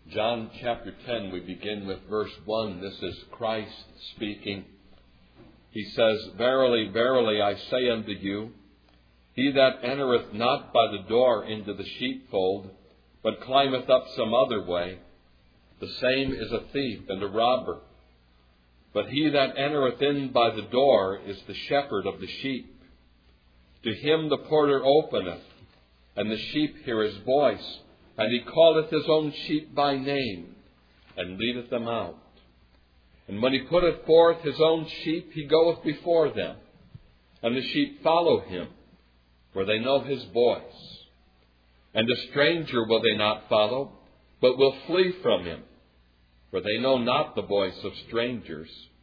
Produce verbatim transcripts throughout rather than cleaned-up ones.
John chapter ten, we begin with verse one. This is Christ speaking. He says, Verily, verily, I say unto you, he that entereth not by the door into the sheepfold, but climbeth up some other way, the same is a thief and a robber. But he that entereth in by the door is the shepherd of the sheep. To him the porter openeth, and the sheep hear his voice, and he calleth his own sheep by name, and leadeth them out. And when he putteth forth his own sheep, he goeth before them, and the sheep follow him, for they know his voice. And a stranger will they not follow, but will flee from him, for they know not the voice of strangers.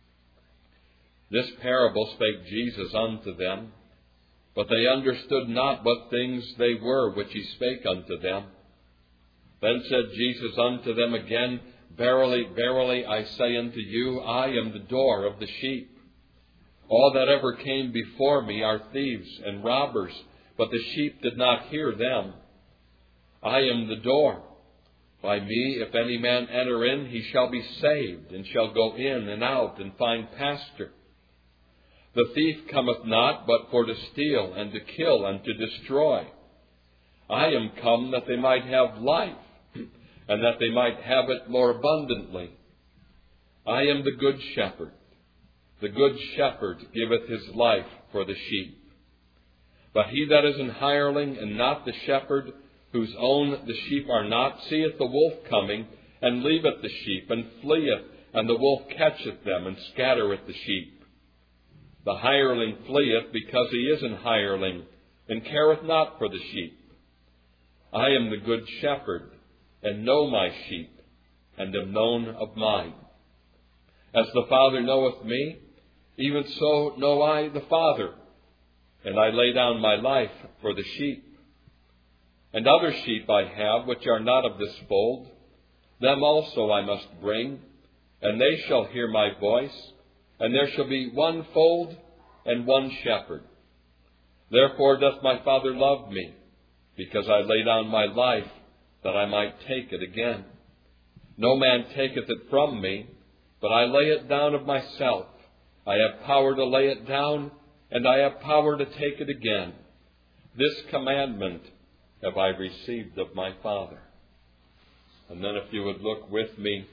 This parable spake Jesus unto them, but they understood not what things they were which he spake unto them. Then said Jesus unto them again, Verily, verily, I say unto you, I am the door of the sheep. All that ever came before me are thieves and robbers, but the sheep did not hear them. I am the door. By me, if any man enter in, he shall be saved, and shall go in and out, and find pasture. The thief cometh not, but for to steal, and to kill, and to destroy. I am come that they might have life, and that they might have it more abundantly. I am the good shepherd. The good shepherd giveth his life for the sheep. But he that is an hireling, and not the shepherd, whose own the sheep are not, seeth the wolf coming, and leaveth the sheep, and fleeth, and the wolf catcheth them, and scattereth the sheep. The hireling fleeth, because he is an hireling, and careth not for the sheep. I am the good shepherd, and know my sheep, and am known of mine. As the Father knoweth me, even so know I the Father, and I lay down my life for the sheep. And other sheep I have, which are not of this fold, them also I must bring, and they shall hear my voice, and there shall be one fold and one shepherd. Therefore doth my Father love me, because I lay down my life, that I might take it again. No man taketh it from me, but I lay it down of myself. I have power to lay it down, and I have power to take it again. This commandment have I received of my Father. And then if you would look with me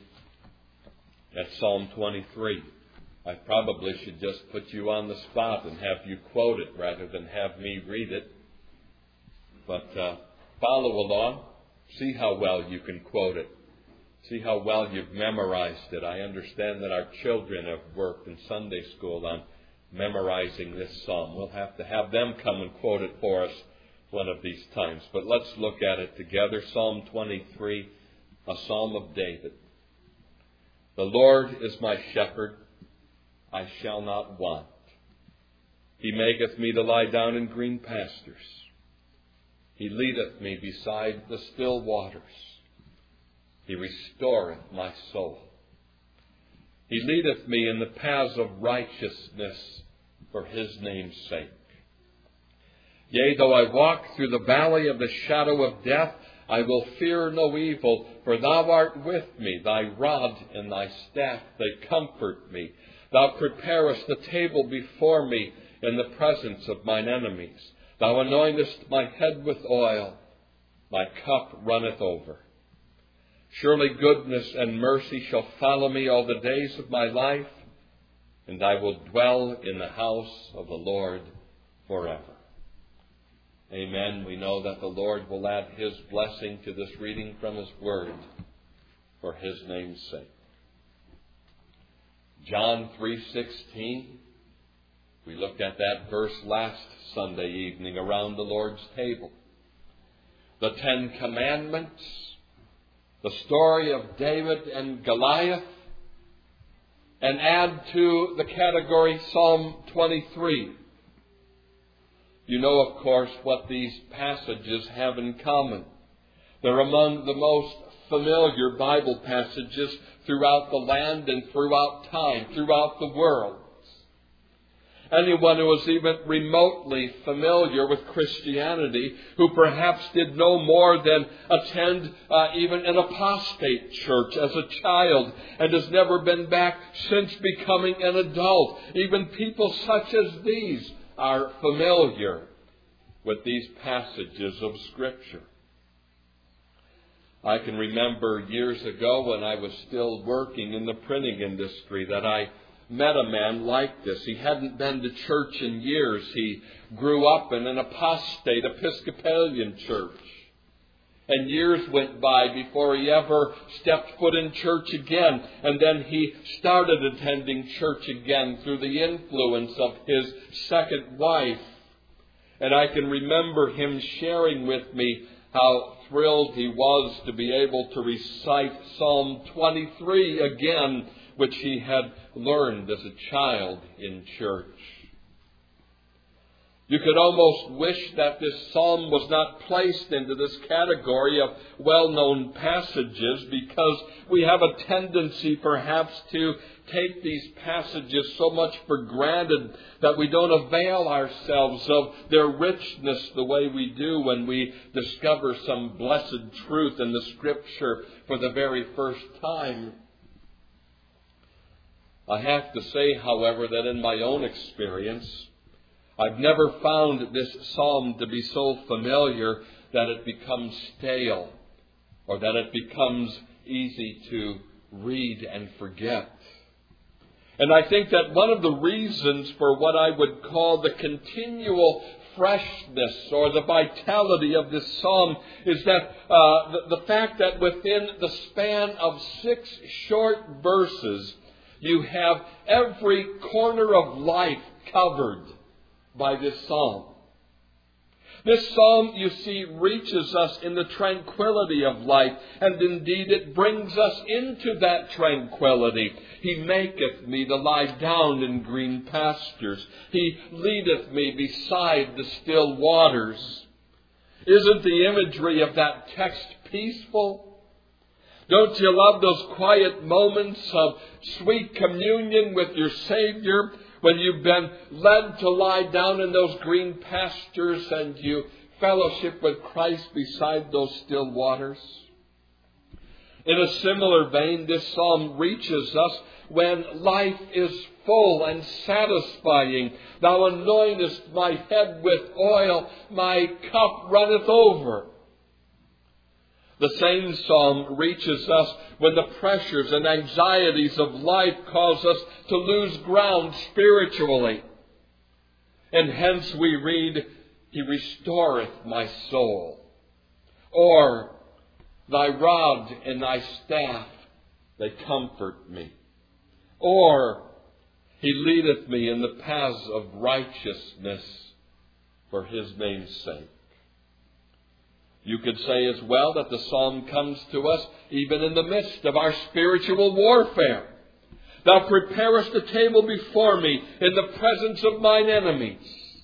at Psalm twenty-three. I probably should just put you on the spot and have you quote it rather than have me read it. But uh, follow along. See how well you can quote it. See how well you've memorized it. I understand that our children have worked in Sunday school on memorizing this psalm. We'll have to have them come and quote it for us one of these times. But let's look at it together. Psalm twenty-three, a psalm of David. The Lord is my shepherd, I shall not want. He maketh me to lie down in green pastures. He leadeth me beside the still waters. He restoreth my soul. He leadeth me in the paths of righteousness for his name's sake. Yea, though I walk through the valley of the shadow of death, I will fear no evil, for thou art with me. Thy rod and thy staff, they comfort me. Thou preparest the table before me in the presence of mine enemies. Thou anointest my head with oil. My cup runneth over. Surely goodness and mercy shall follow me all the days of my life, and I will dwell in the house of the Lord forever. Amen. We know that the Lord will add his blessing to this reading from his word for his name's sake. John three sixteen. We looked at that verse last Sunday evening around the Lord's table. The Ten Commandments, the story of David and Goliath, and add to the category Psalm twenty-three. You know, of course, what these passages have in common. They're among the most familiar Bible passages throughout the land and throughout time, throughout the world. Anyone who was even remotely familiar with Christianity, who perhaps did no more than attend uh, even an apostate church as a child and has never been back since becoming an adult. Even people such as these are familiar with these passages of Scripture. I can remember years ago when I was still working in the printing industry that I met a man like this. He hadn't been to church in years. He grew up in an apostate Episcopalian church. And years went by before he ever stepped foot in church again. And then he started attending church again through the influence of his second wife. And I can remember him sharing with me how thrilled he was to be able to recite Psalm twenty-three again, which he had learned as a child in church. You could almost wish that this psalm was not placed into this category of well-known passages, because we have a tendency perhaps to take these passages so much for granted that we don't avail ourselves of their richness the way we do when we discover some blessed truth in the Scripture for the very first time. I have to say, however, that in my own experience, I've never found this psalm to be so familiar that it becomes stale or that it becomes easy to read and forget. And I think that one of the reasons for what I would call the continual freshness or the vitality of this psalm is that uh, the, the fact that within the span of six short verses, you have every corner of life covered by this psalm. This psalm, you see, reaches us in the tranquility of life, and indeed it brings us into that tranquility. He maketh me to lie down in green pastures. He leadeth me beside the still waters. Isn't the imagery of that text peaceful? Don't you love those quiet moments of sweet communion with your Savior when you've been led to lie down in those green pastures and you fellowship with Christ beside those still waters? In a similar vein, this psalm reaches us when life is full and satisfying. Thou anointest my head with oil, my cup runneth over. The same psalm reaches us when the pressures and anxieties of life cause us to lose ground spiritually. And hence we read, He restoreth my soul. Or, Thy rod and Thy staff, they comfort me. Or, He leadeth me in the paths of righteousness for His name's sake. You could say as well that the psalm comes to us even in the midst of our spiritual warfare. Thou preparest a table before me in the presence of mine enemies.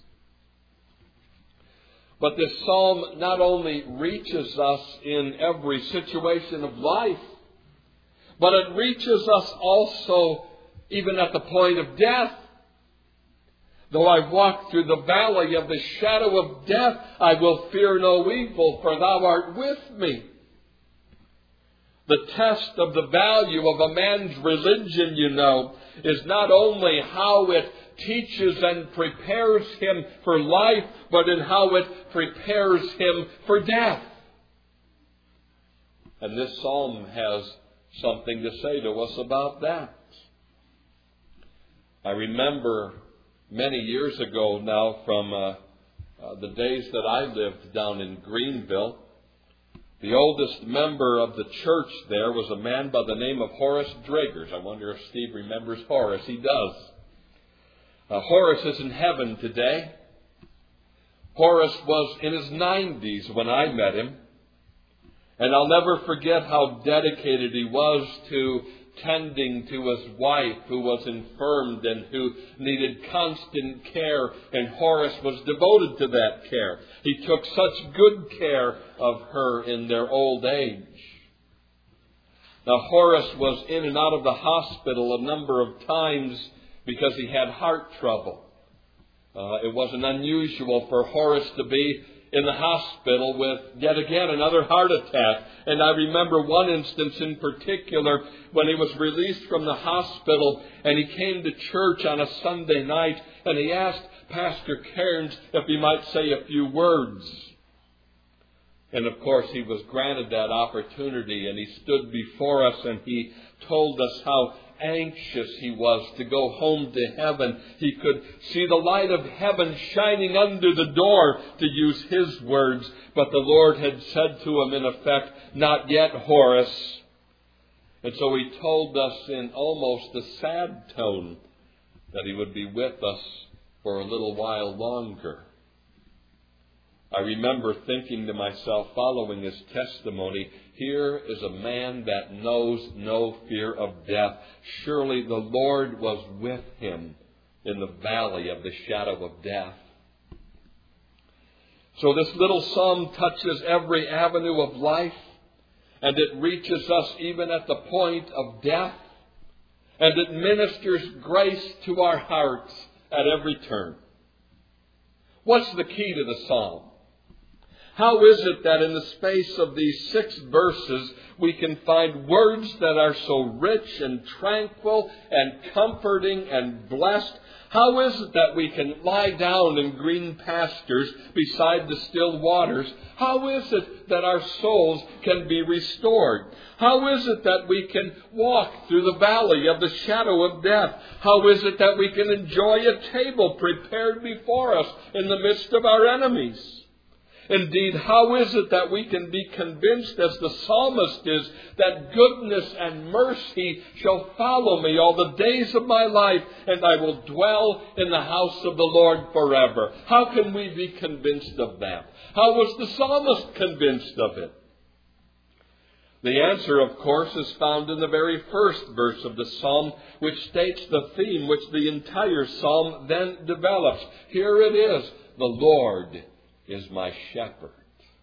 But this psalm not only reaches us in every situation of life, but it reaches us also even at the point of death. Though I walk through the valley of the shadow of death, I will fear no evil, for Thou art with me. The test of the value of a man's religion, you know, is not only how it teaches and prepares him for life, but in how it prepares him for death. And this psalm has something to say to us about that. I remember many years ago now, from uh, uh, the days that I lived down in Greenville, the oldest member of the church there was a man by the name of Horace Dragers. I wonder if Steve remembers Horace. He does. Uh, Horace is in heaven today. Horace was in his nineties when I met him. And I'll never forget how dedicated he was to tending to his wife, who was infirmed and who needed constant care, and Horace was devoted to that care. He took such good care of her in their old age. Now, Horace was in and out of the hospital a number of times because he had heart trouble. Uh, it wasn't unusual for Horace to be in the hospital with yet again another heart attack. And I remember one instance in particular when he was released from the hospital and he came to church on a Sunday night and he asked Pastor Cairns if he might say a few words. And of course he was granted that opportunity, and he stood before us and he told us how anxious he was to go home to heaven. He could see the light of heaven shining under the door, to use his words. But the Lord had said to him in effect, "Not yet, Horace." And so he told us in almost a sad tone that he would be with us for a little while longer. I remember thinking to myself, following his testimony, here is a man that knows no fear of death. Surely the Lord was with him in the valley of the shadow of death. So this little psalm touches every avenue of life, and it reaches us even at the point of death, and it ministers grace to our hearts at every turn. What's the key to the psalm? How is it that in the space of these six verses we can find words that are so rich and tranquil and comforting and blessed? How is it that we can lie down in green pastures beside the still waters? How is it that our souls can be restored? How is it that we can walk through the valley of the shadow of death? How is it that we can enjoy a table prepared before us in the midst of our enemies? Indeed, how is it that we can be convinced, as the psalmist is, that goodness and mercy shall follow me all the days of my life, and I will dwell in the house of the Lord forever? How can we be convinced of that? How was the psalmist convinced of it? The answer, of course, is found in the very first verse of the psalm, which states the theme which the entire psalm then develops. Here it is: the Lord is my shepherd.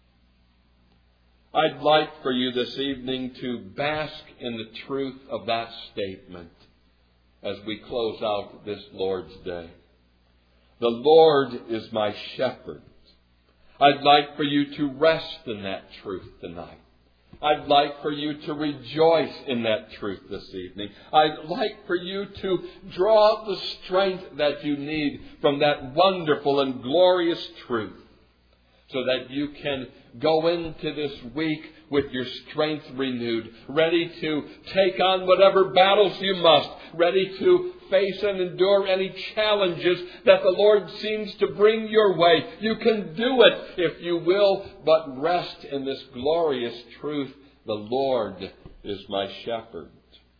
I'd like for you this evening to bask in the truth of that statement as we close out this Lord's Day. The Lord is my shepherd. I'd like for you to rest in that truth tonight. I'd like for you to rejoice in that truth this evening. I'd like for you to draw the strength that you need from that wonderful and glorious truth, so that you can go into this week with your strength renewed, ready to take on whatever battles you must, ready to face and endure any challenges that the Lord seems to bring your way. You can do it if you will, but rest in this glorious truth: the Lord is my shepherd.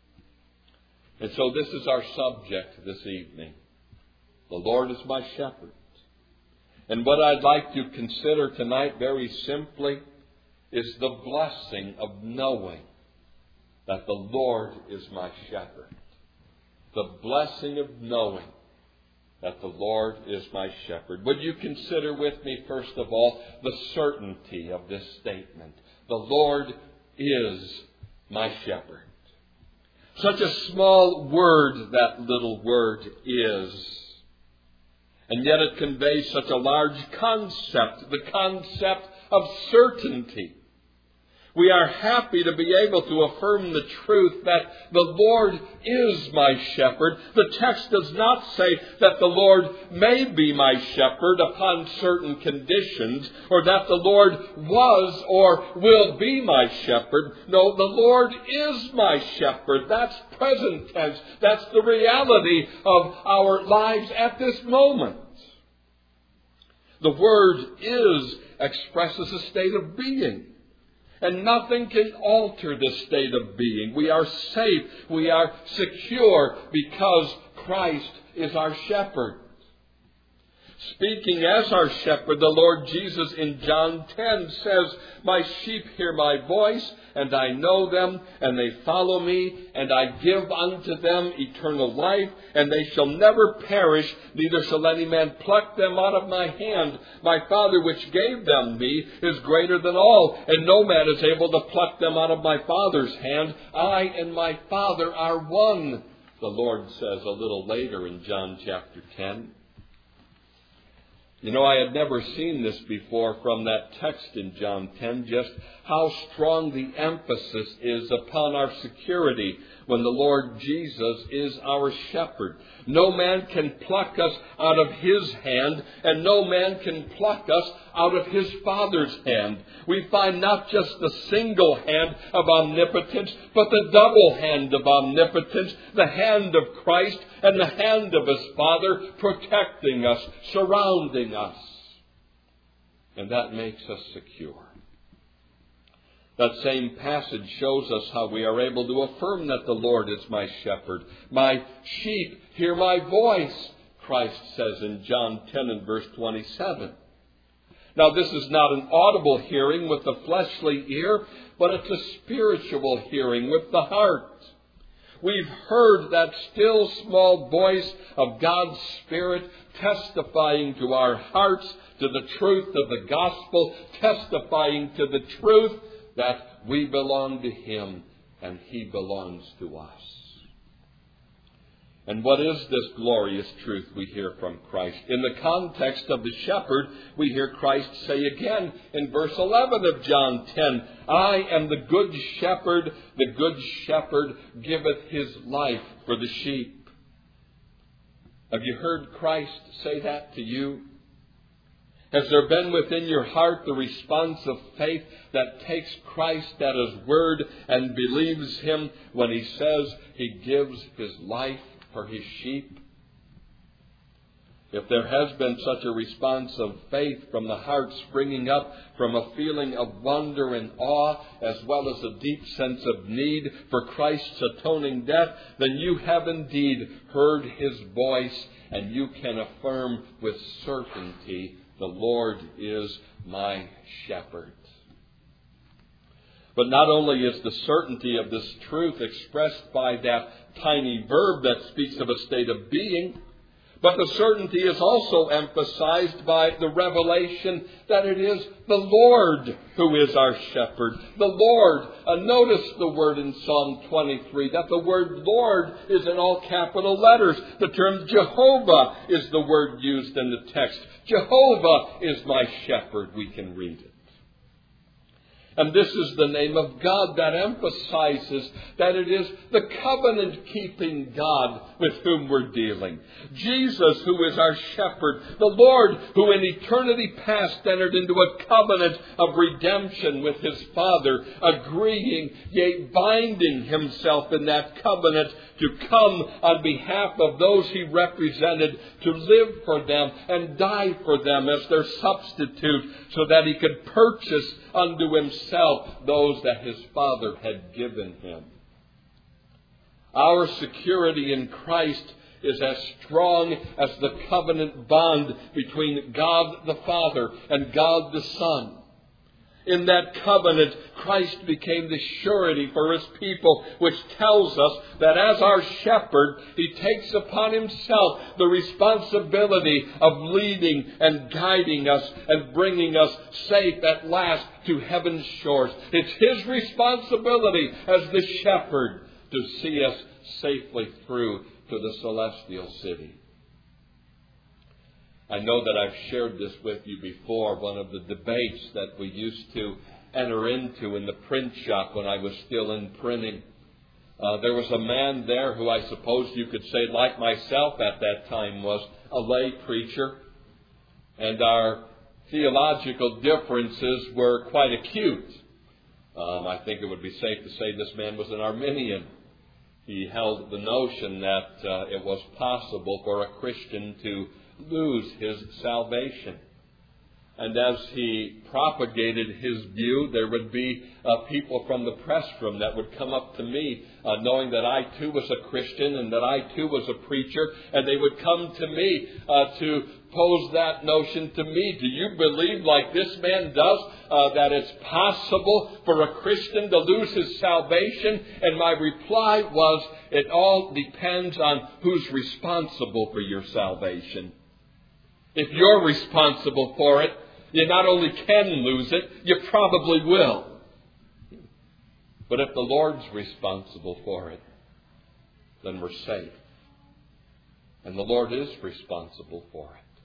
And so this is our subject this evening. The Lord is my shepherd. And what I'd like to consider tonight very simply is the blessing of knowing that the Lord is my shepherd. The blessing of knowing that the Lord is my shepherd. Would you consider with me, first of all, the certainty of this statement? The Lord is my shepherd. Such a small word, that little word is. And yet it conveys such a large concept, the concept of certainty. We are happy to be able to affirm the truth that the Lord is my shepherd. The text does not say that the Lord may be my shepherd upon certain conditions, or that the Lord was or will be my shepherd. No, the Lord is my shepherd. That's present tense. That's the reality of our lives at this moment. The word is expresses a state of being. And nothing can alter this state of being. We are safe. We are secure because Christ is our shepherd. Speaking as our shepherd, the Lord Jesus in John ten says, "My sheep hear my voice, and I know them, and they follow me, and I give unto them eternal life, and they shall never perish, neither shall any man pluck them out of my hand. My Father which gave them me is greater than all, and no man is able to pluck them out of my Father's hand. I and my Father are one," the Lord says a little later in John chapter ten. You know, I had never seen this before from that text in John ten, just how strong the emphasis is upon our security when the Lord Jesus is our shepherd. No man can pluck us out of His hand, and no man can pluck us out of His Father's hand. We find not just the single hand of omnipotence, but the double hand of omnipotence, the hand of Christ and the hand of His Father protecting us, surrounding us. And that makes us secure. That same passage shows us how we are able to affirm that the Lord is my shepherd. My sheep hear my voice, Christ says in John ten and verse twenty-seven. Now, this is not an audible hearing with the fleshly ear, but it's a spiritual hearing with the heart. We've heard that still small voice of God's Spirit testifying to our hearts, to the truth of the gospel, testifying to the truth that we belong to Him and He belongs to us. And what is this glorious truth we hear from Christ? In the context of the shepherd, we hear Christ say again in verse eleven of John ten, I am the good shepherd, the good shepherd giveth his life for the sheep. Have you heard Christ say that to you? Has there been within your heart the response of faith that takes Christ at His word and believes Him when He says He gives His life for His sheep? If there has been such a response of faith from the heart springing up from a feeling of wonder and awe, as well as a deep sense of need for Christ's atoning death, then you have indeed heard His voice, and you can affirm with certainty, the Lord is my shepherd. But not only is the certainty of this truth expressed by that tiny verb that speaks of a state of being, but the certainty is also emphasized by the revelation that it is the Lord who is our shepherd. The Lord, uh, notice the word in Psalm twenty-three, that the word Lord is in all capital letters. The term Jehovah is the word used in the text. Jehovah is my shepherd, we can read it. And this is the name of God that emphasizes that it is the covenant-keeping God with whom we're dealing. Jesus, who is our shepherd, the Lord who in eternity past entered into a covenant of redemption with His Father, agreeing, yea, binding Himself in that covenant to come on behalf of those He represented, to live for them and die for them as their substitute, so that He could purchase unto Himself those that His Father had given Him. Our security in Christ is as strong as the covenant bond between God the Father and God the Son. In that covenant, Christ became the surety for His people, which tells us that as our shepherd, He takes upon Himself the responsibility of leading and guiding us and bringing us safe at last to heaven's shores. It's His responsibility as the shepherd to see us safely through to the celestial city. I know that I've shared this with you before, one of the debates that we used to enter into in the print shop when I was still in printing. Uh, there was a man there who I suppose you could say, like myself at that time, was a lay preacher. And our theological differences were quite acute. Um, I think it would be safe to say this man was an Arminian. He held the notion that uh, it was possible for a Christian to lose his salvation. And as he propagated his view, there would be uh, people from the press room that would come up to me, uh, knowing that I too was a Christian and that I too was a preacher, and they would come to me uh, to pose that notion to me. Do you believe, like this man does, uh, that it's possible for a Christian to lose his salvation? And my reply was, it all depends on who's responsible for your salvation. If you're responsible for it, you not only can lose it, you probably will. But if the Lord's responsible for it, then we're safe. And the Lord is responsible for it.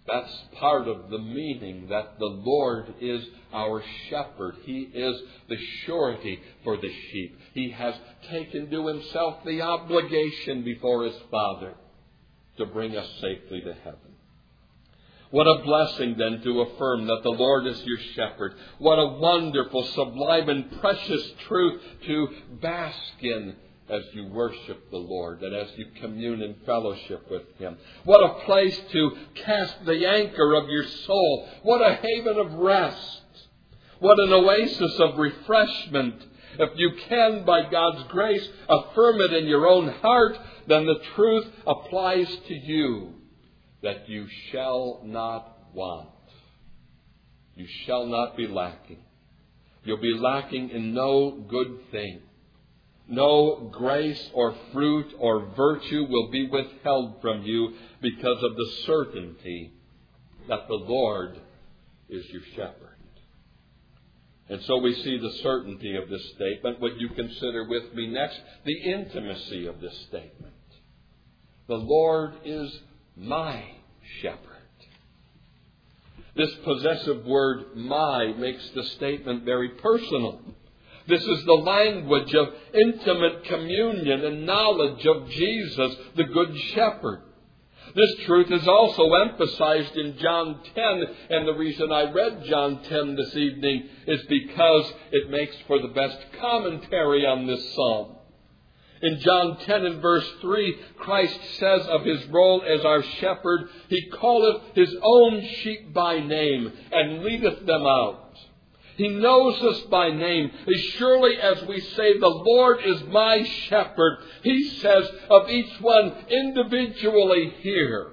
That's part of the meaning, that the Lord is our shepherd. He is the surety for the sheep. He has taken to himself the obligation before his Father to bring us safely to heaven. What a blessing then to affirm that the Lord is your shepherd. What a wonderful, sublime, and precious truth to bask in as you worship the Lord and as you commune in fellowship with him. What a place to cast the anchor of your soul. What a haven of rest. What an oasis of refreshment. If you can, by God's grace, affirm it in your own heart, then the truth applies to you that you shall not want. You shall not be lacking. You'll be lacking in no good thing. No grace or fruit or virtue will be withheld from you because of the certainty that the Lord is your shepherd. And so we see the certainty of this statement. Would you consider with me next the intimacy of this statement? The Lord is my shepherd. This possessive word, my, makes the statement very personal. This is the language of intimate communion and knowledge of Jesus, the Good Shepherd. This truth is also emphasized in John ten, and the reason I read John ten this evening is because it makes for the best commentary on this psalm. In John ten and verse three, Christ says of his role as our shepherd, he calleth his own sheep by name and leadeth them out. He knows us by name. As surely as we say, the Lord is my shepherd, he says of each one individually here,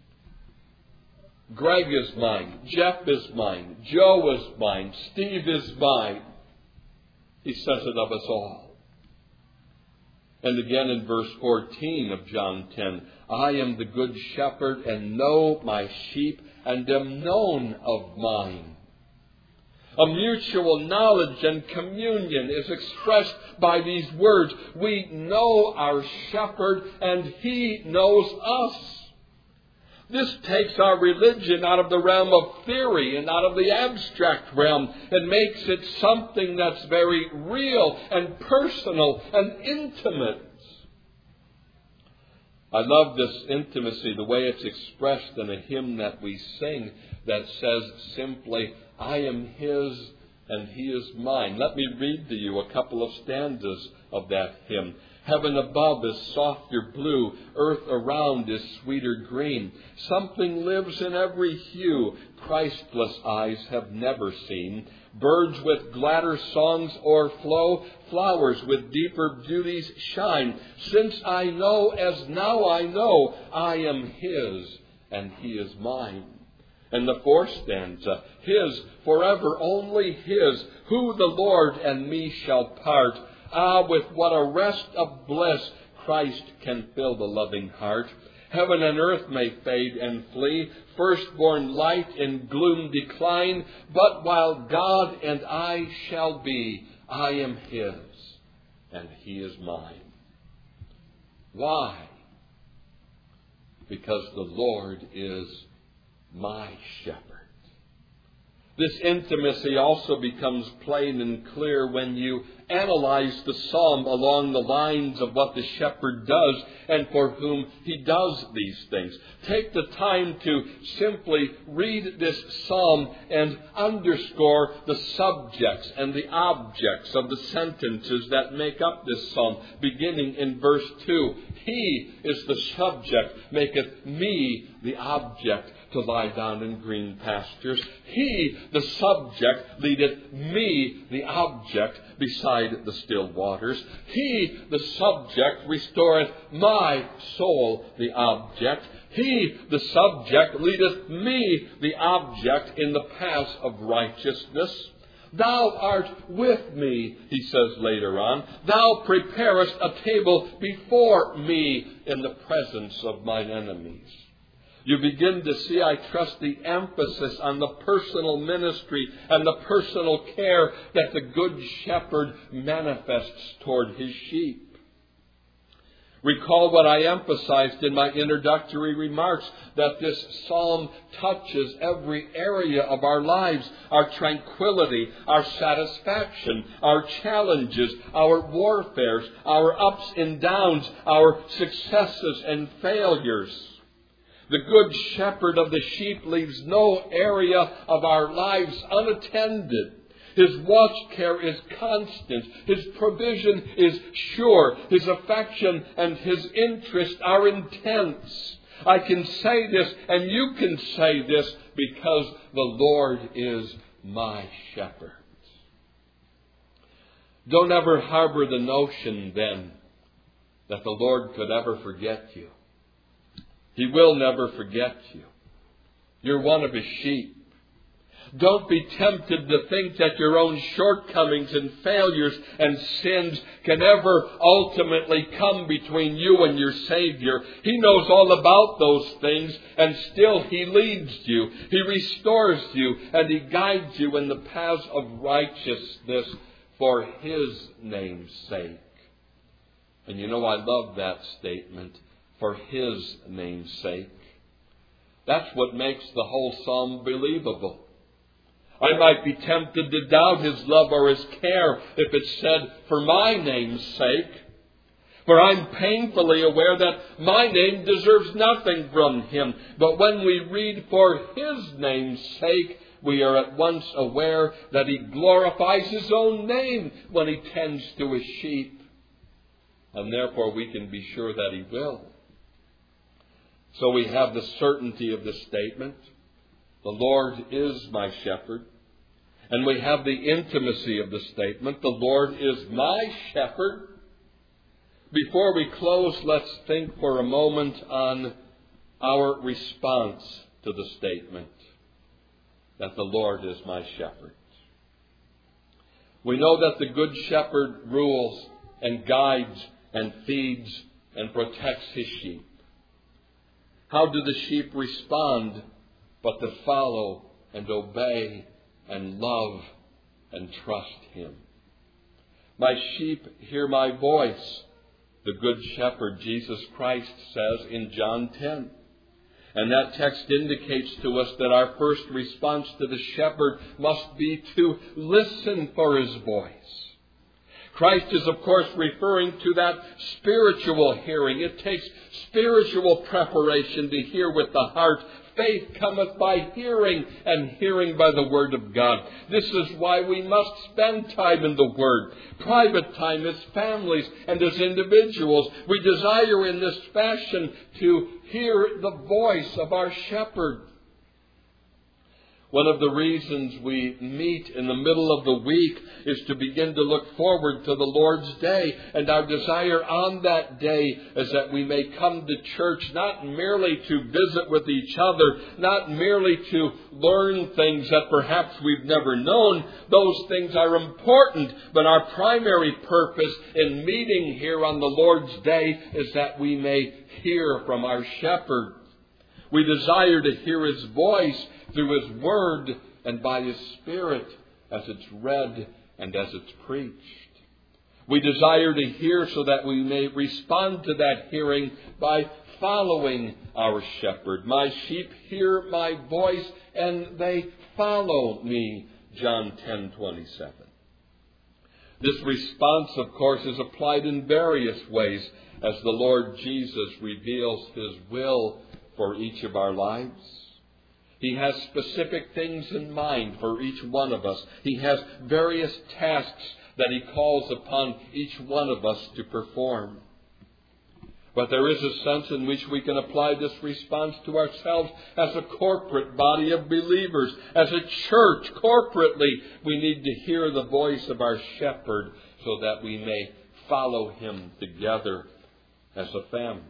Greg is mine, Jeff is mine, Joe is mine, Steve is mine. He says it of us all. And again in verse fourteen of John ten, I am the good shepherd and know my sheep and am known of mine. A mutual knowledge and communion is expressed by these words. We know our shepherd and he knows us. This takes our religion out of the realm of theory and out of the abstract realm and makes it something that's very real and personal and intimate. I love this intimacy, the way it's expressed in a hymn that we sing that says simply, I am his and he is mine. Let me read to you a couple of stanzas of that hymn. Heaven above is softer blue, earth around is sweeter green. Something lives in every hue Christless eyes have never seen. Birds with gladder songs o'erflow, flowers with deeper beauties shine. Since I know as now I know, I am his and he is mine. And the fourth stanza, his, forever only his, who the Lord and me shall part. Ah, with what a rest of bliss Christ can fill the loving heart. Heaven and earth may fade and flee, firstborn light in gloom decline, but while God and I shall be, I am his and he is mine. Why? Because the Lord is my shepherd. This intimacy also becomes plain and clear when you analyze the psalm along the lines of what the shepherd does and for whom he does these things. Take the time to simply read this psalm and underscore the subjects and the objects of the sentences that make up this psalm, beginning in verse two. He is the subject, maketh me the object to lie down in green pastures. He, the subject, leadeth me, the object, beside the still waters. He, the subject, restoreth my soul, the object. He, the subject, leadeth me, the object, in the paths of righteousness. Thou art with me, he says later on. Thou preparest a table before me in the presence of mine enemies. You begin to see, I trust, the emphasis on the personal ministry and the personal care that the Good Shepherd manifests toward his sheep. Recall what I emphasized in my introductory remarks, that this psalm touches every area of our lives, our tranquility, our satisfaction, our challenges, our warfares, our ups and downs, our successes and failures. The good shepherd of the sheep leaves no area of our lives unattended. His watch care is constant. His provision is sure. His affection and his interest are intense. I can say this, and you can say this, because the Lord is my shepherd. Don't ever harbor the notion, then, that the Lord could ever forget you. He will never forget you. You're one of his sheep. Don't be tempted to think that your own shortcomings and failures and sins can ever ultimately come between you and your Savior. He knows all about those things, and still he leads you. He restores you, and he guides you in the paths of righteousness for his name's sake. And you know, I love that statement, for his name's sake. That's what makes the whole psalm believable. I might be tempted to doubt his love or his care if it said, for my name's sake. For I'm painfully aware that my name deserves nothing from him. But when we read for his name's sake, we are at once aware that he glorifies his own name when he tends to his sheep. And therefore we can be sure that he will. So we have the certainty of the statement, the Lord is my shepherd. And we have the intimacy of the statement, the Lord is my shepherd. Before we close, let's think for a moment on our response to the statement that the Lord is my shepherd. We know that the good shepherd rules and guides and feeds and protects his sheep. How do the sheep respond but to follow and obey and love and trust him? My sheep hear my voice, the good shepherd Jesus Christ says in John ten. And that text indicates to us that our first response to the shepherd must be to listen for his voice. Christ is, of course, referring to that spiritual hearing. It takes spiritual preparation to hear with the heart. Faith cometh by hearing, and hearing by the Word of God. This is why we must spend time in the Word. Private time as families and as individuals. We desire in this fashion to hear the voice of our shepherd. One of the reasons we meet in the middle of the week is to begin to look forward to the Lord's Day. And our desire on that day is that we may come to church not merely to visit with each other, not merely to learn things that perhaps we've never known. Those things are important, but our primary purpose in meeting here on the Lord's Day is that we may hear from our shepherd. We desire to hear his voice through his word and by his Spirit as it's read and as it's preached. We desire to hear so that we may respond to that hearing by following our shepherd. My sheep hear my voice and they follow me, John ten twenty-seven. This response, of course, is applied in various ways as the Lord Jesus reveals his will for each of our lives. He has specific things in mind for each one of us. He has various tasks that he calls upon each one of us to perform. But there is a sense in which we can apply this response to ourselves as a corporate body of believers. As a church, corporately, we need to hear the voice of our shepherd so that we may follow him together as a family.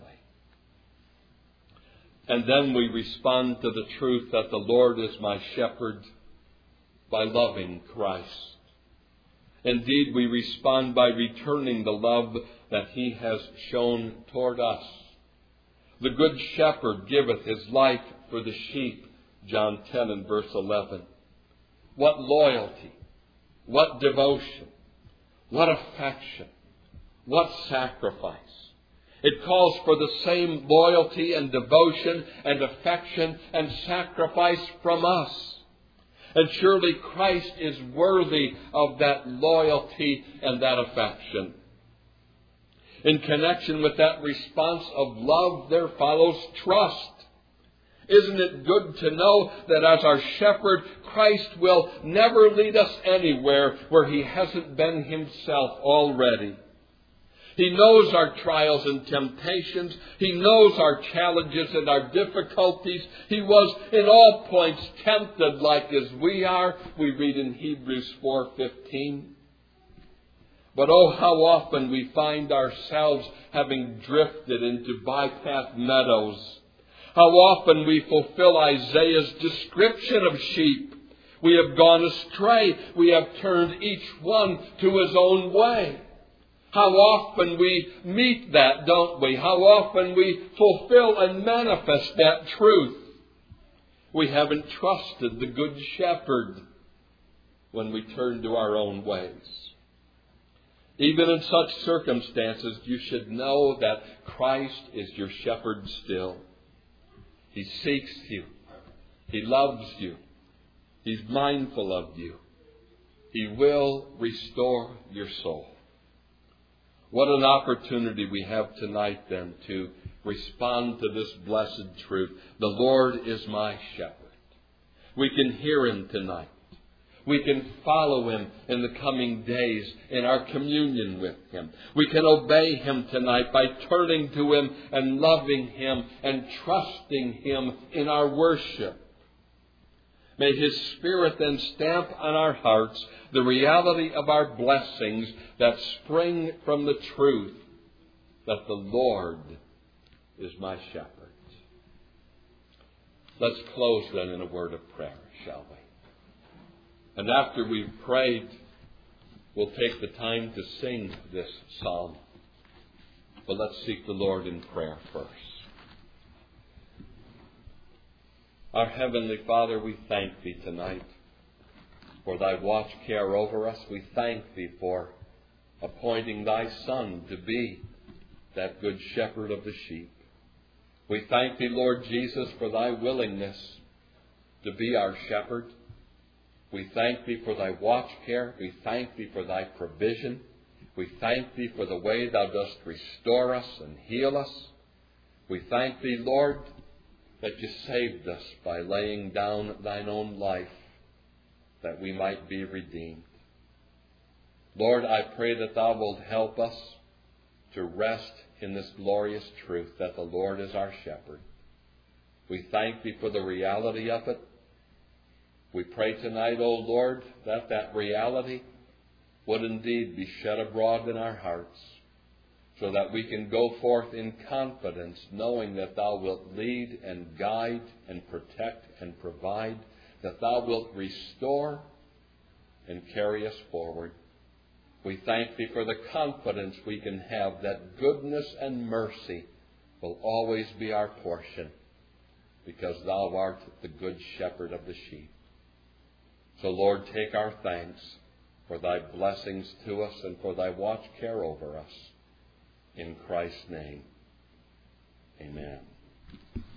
And then we respond to the truth that the Lord is my shepherd by loving Christ. Indeed, we respond by returning the love that he has shown toward us. The good shepherd giveth his life for the sheep, John ten and verse eleven. What loyalty, what devotion, what affection, what sacrifice. It calls for the same loyalty and devotion and affection and sacrifice from us. And surely Christ is worthy of that loyalty and that affection. In connection with that response of love, there follows trust. Isn't it good to know that as our shepherd, Christ will never lead us anywhere where he hasn't been himself already? He knows our trials and temptations. He knows our challenges and our difficulties. He was in all points tempted like as we are. We read in Hebrews four fifteen. But oh, how often we find ourselves having drifted into bypath meadows. How often we fulfill Isaiah's description of sheep. We have gone astray. We have turned each one to his own way. How often we meet that, don't we? How often we fulfill and manifest that truth. We haven't trusted the Good Shepherd when we turn to our own ways. Even in such circumstances, you should know that Christ is your shepherd still. He seeks you. He loves you. He's mindful of you. He will restore your soul. What an opportunity we have tonight then to respond to this blessed truth. The Lord is my shepherd. We can hear him tonight. We can follow him in the coming days in our communion with him. We can obey him tonight by turning to him and loving him and trusting him in our worship. May his Spirit then stamp on our hearts the reality of our blessings that spring from the truth that the Lord is my shepherd. Let's close then in a word of prayer, shall we? And after we've prayed, we'll take the time to sing this psalm. But let's seek the Lord in prayer first. Our Heavenly Father, we thank Thee tonight for Thy watch care over us. We thank Thee for appointing Thy Son to be that good shepherd of the sheep. We thank Thee, Lord Jesus, for Thy willingness to be our shepherd. We thank Thee for Thy watch care. We thank Thee for Thy provision. We thank Thee for the way Thou dost restore us and heal us. We thank Thee, Lord, that You saved us by laying down Thine own life that we might be redeemed. Lord, I pray that Thou wilt help us to rest in this glorious truth that the Lord is our shepherd. We thank Thee for the reality of it. We pray tonight, O Lord, that that reality would indeed be shed abroad in our hearts, so that we can go forth in confidence, knowing that Thou wilt lead and guide and protect and provide, that Thou wilt restore and carry us forward. We thank Thee for the confidence we can have that goodness and mercy will always be our portion, because Thou art the good shepherd of the sheep. So, Lord, take our thanks for Thy blessings to us and for Thy watch care over us. In Christ's name, amen.